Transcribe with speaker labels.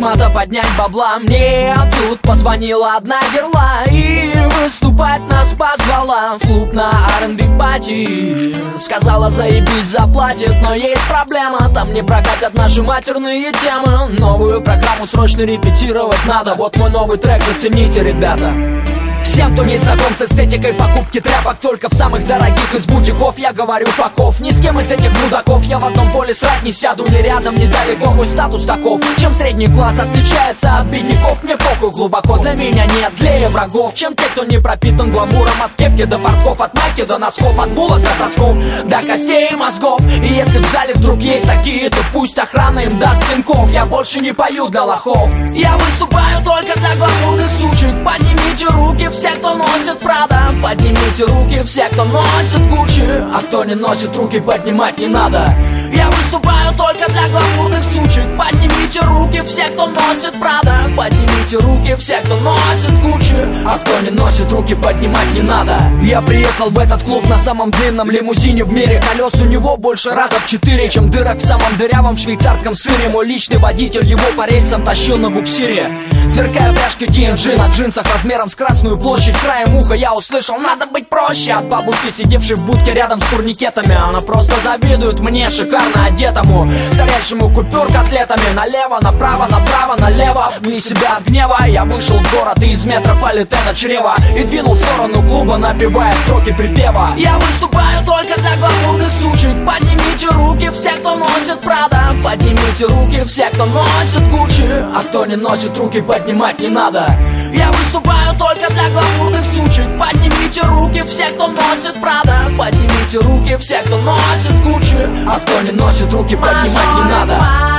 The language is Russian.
Speaker 1: маза поднять бабла. Мне тут позвонила одна герла и выступать нас позвала в клуб на R&B пати. Сказала, заебись, заплатит, но есть проблема, там не прокатят наши матерные темы. Новую программу срочно репетировать надо. Вот мой новый трек, зацените, ребята. Всем, кто не знаком с эстетикой покупки тряпок только в самых дорогих из бутиков, я говорю факов. Ни с кем из этих мудаков я в одном поле срать не сяду. Ни рядом, ни далеко, мой статус таков. Чем средний класс отличается от бедняков, мне похуй глубоко, для меня нет злее врагов, чем те, кто не пропитан гламуром. От кепки до парков, от майки до носков, от булок до сосков, до костей и мозгов. И если в зале вдруг есть такие, то пусть охрана им даст пинков. Я больше не пою для лохов, я выступаю только для гламурных сучек. Поднимите руки все, кто носит Прада. Поднимите руки все, кто носит Гуччи. А кто не носит, руки поднимать не надо. Я выступаю только для гламурных сучек. Поднимите руки все, кто носит Прада. Поднимите руки все, кто носит Гуччи. А кто не носит, руки поднимать не надо. Я приехал в этот клуб на самом длинном лимузине в мире. Колес у него больше раза в 4, чем дырок в самом дырявом швейцарском сыре. Мой личный водитель его по рельсам тащил на буксире. Сверкая пряжки TNG на джинсах размером с Красную площадь, краем уха я услышал: надо быть проще. От бабушки, сидевшей в будке рядом с турникетами. Она просто завидует мне, шикарно одетому, сорящему купюр котлетами. Налево, направо, направо, налево. Вне себя от гнева я вышел в город и из метрополитена чрева и двинул в сторону клуба, напевая строки припева. Я выступаю только для гламурных сучек. Поднимите руки все, кто носит Прада. Поднимите руки все, кто носит Гуччи. А кто не носит, руки поднимать не надо. Я выступаю только для гламурных сучек. Поднимите руки все, кто носит Прада. Поднимите руки все, кто носит Гуччи. А кто не носит, руки поднимать не надо.